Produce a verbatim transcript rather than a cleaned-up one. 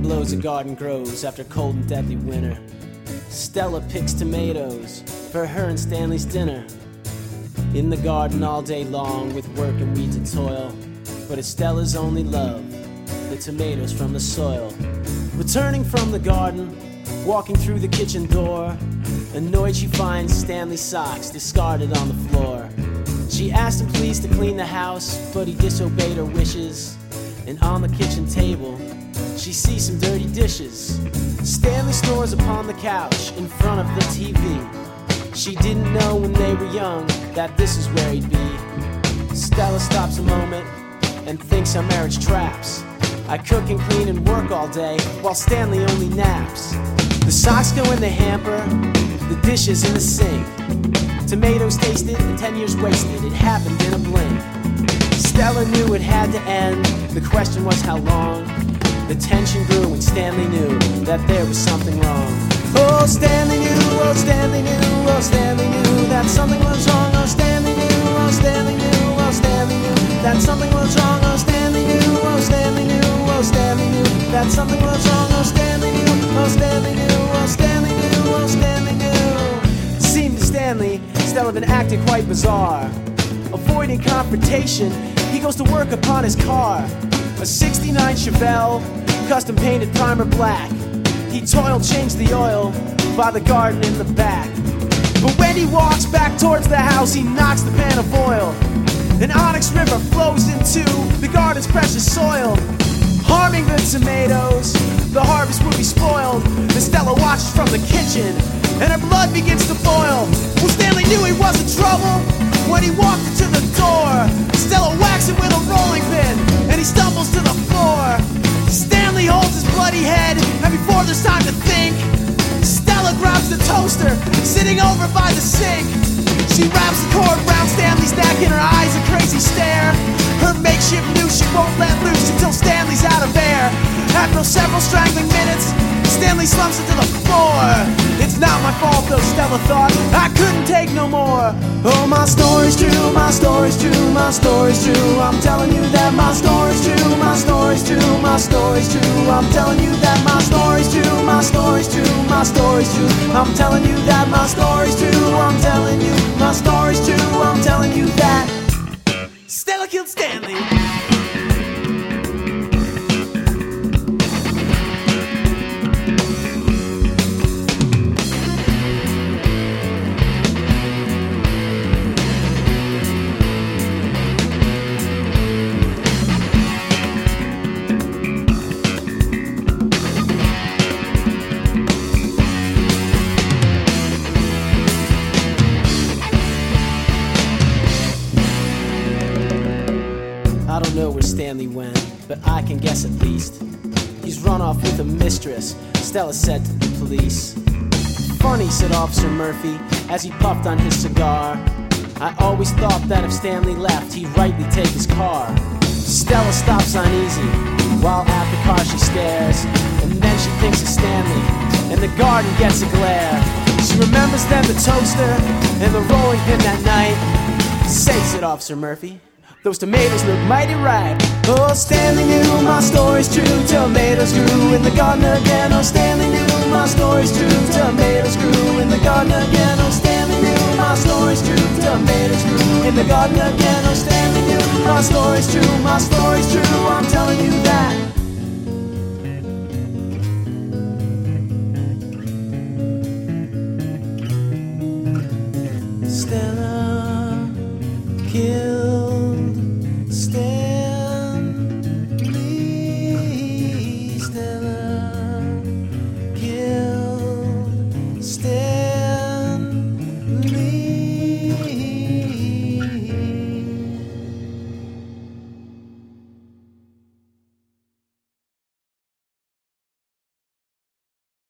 blows, a garden grows after cold and deadly winter. Stella picks tomatoes for her and Stanley's dinner. In the garden all day long with work and weeds and toil, but it's Stella's only love, the tomatoes from the soil. Returning from the garden, walking through the kitchen door, annoyed she finds Stanley's socks discarded on the floor. She asked him please to clean the house, but he disobeyed her wishes. And on the kitchen table, she sees some dirty dishes. Stanley snores upon the couch in front of the T V. She didn't know when they were young that this is where he'd be. Stella stops a moment and thinks our marriage traps. I cook and clean and work all day while Stanley only naps. The socks go in the hamper, the dishes in the sink. Tomatoes tasted and ten years wasted, it happened in a blink. Stella knew it had to end, the question was how long. The tension grew and Stanley knew that there was something wrong. Oh, Stanley knew, oh, Stanley knew, oh, Stanley knew that something was wrong. Oh, Stanley knew, oh, Stanley knew, oh, Stanley knew that something was wrong. Oh, Stanley knew, oh, Stanley knew, oh, Stanley knew that something was wrong. Oh, Stanley knew, oh, Stanley knew, oh, Stanley knew, oh, Stanley knew. It seemed to Stanley, Stella had been acting quite bizarre. Avoiding confrontation, he goes to work upon his car. A sixty-nine Chevelle, custom painted primer black. He toiled, changed the oil by the garden in the back. But when he walks back towards the house, he knocks the pan of oil. An Onyx River flows into the garden's precious soil, harming the tomatoes. The harvest would be spoiled. As Stella watches from the kitchen, and her blood begins to boil. Well, Stanley knew he was in trouble when he walked into the door. Stella whacks him with a rolling pin, and he stumbles to the floor. Stanley holds his bloody head, and before there's time to think, Stella grabs the toaster, sitting over by the sink. She wraps the cord round Stanley's neck, in her eyes a crazy stare. Her makeshift noose she won't let loose until Stanley's out of air. After several strangling minutes, Stanley slumps into the floor. It's not my fault though, Stella thought, I couldn't take no more. Oh, my story's true, my story's true, my story's true. I'm telling you that my story's true, my story's true, my story's true. I'm telling you that my story's true, my story's true, my story's true. I'm telling you that my story's true, I'm telling you my story's true, I'm telling you that Stella killed Stanley. I don't know where Stanley went, but I can guess at least he's run off with a mistress, Stella said to the police. Funny, said Officer Murphy as he puffed on his cigar. I always thought that if Stanley left, he'd rightly take his car. Stella stops uneasy while at the car she stares, and then she thinks of Stanley, and the garden gets a glare. She remembers then the toaster and the rolling pin that night. Say, said Officer Murphy, those tomatoes look mighty ripe. Oh, Stanley knew my story's true, tomatoes grew in the garden again. Oh, Stanley knew my story's true, tomatoes grew in the garden again. Oh, Stanley knew my story's true, tomatoes grew in the garden again. Oh, Stanley knew my story's true, my story's true, I'm telling you that